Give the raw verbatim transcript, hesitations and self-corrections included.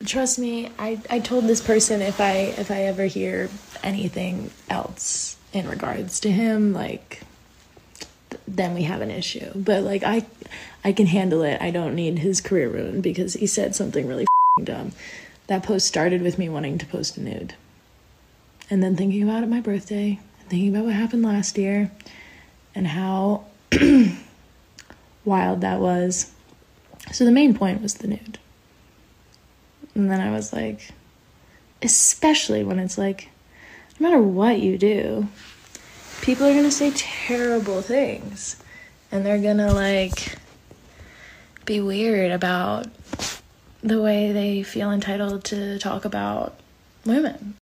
trust me, I, I told this person if I if I ever hear anything else in regards to him, like, th- then we have an issue. But, like, I I can handle it. I don't need his career ruined because he said something really f***ing dumb. That post started with me wanting to post a nude. And then thinking about it my birthday, and thinking about what happened last year, and how wild that was. So the main point was the nude. And then I was like, especially when it's like, no matter what you do, people are going to say terrible things. And they're going to, like, be weird about the way they feel entitled to talk about women.